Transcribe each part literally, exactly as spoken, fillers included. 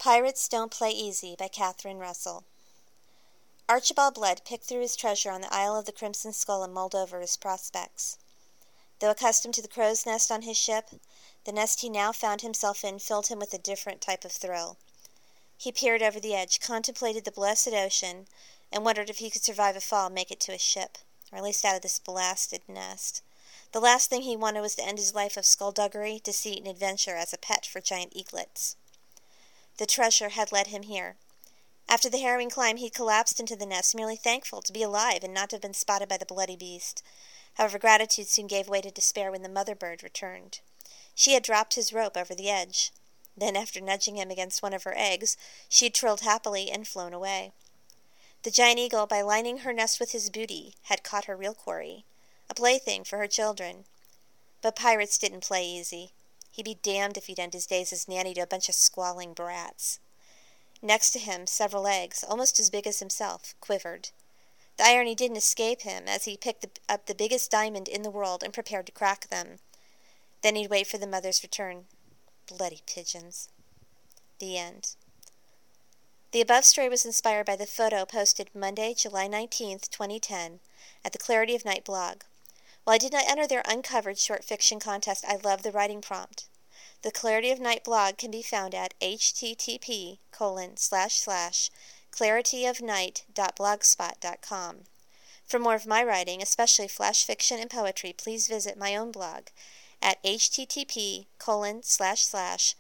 Pirates Don't Play Easy by Catherine Russell. Archibald Blood picked through his treasure on the Isle of the Crimson Skull and mulled over his prospects. Though accustomed to the crow's nest on his ship, the nest he now found himself in filled him with a different type of thrill. He peered over the edge, contemplated the blessed ocean, and wondered if he could survive a fall and make it to his ship, or at least out of this blasted nest. The last thing he wanted was to end his life of skullduggery, deceit, and adventure as a pet for giant eaglets. The treasure had led him here. After the harrowing climb, he collapsed into the nest, merely thankful to be alive and not to have been spotted by the bloody beast. However, gratitude soon gave way to despair when the mother bird returned. She had dropped his rope over the edge. Then, after nudging him against one of her eggs, she had trilled happily and flown away. The giant eagle, by lining her nest with his booty, had caught her real quarry, a plaything for her children. But pirates didn't play easy. He'd be damned if he'd end his days as nanny to a bunch of squalling brats. Next to him, several eggs, almost as big as himself, quivered. The irony didn't escape him as he picked up the biggest diamond in the world and prepared to crack them. Then he'd wait for the mother's return. Bloody pigeons. The end. The above story was inspired by the photo posted Monday, July nineteenth, twenty ten, at the Clarity of Night blog. While I did not enter their uncovered short fiction contest, I love the writing prompt. The Clarity of Night blog can be found at http colon slash slash clarityofnight.blogspot dot com. For more of my writing, especially flash fiction and poetry, please visit my own blog at http colon slash slash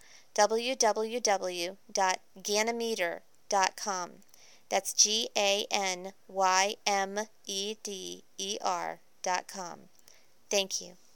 www.ganymeter.com. That's G A N Y M E D E R dot com. Thank you.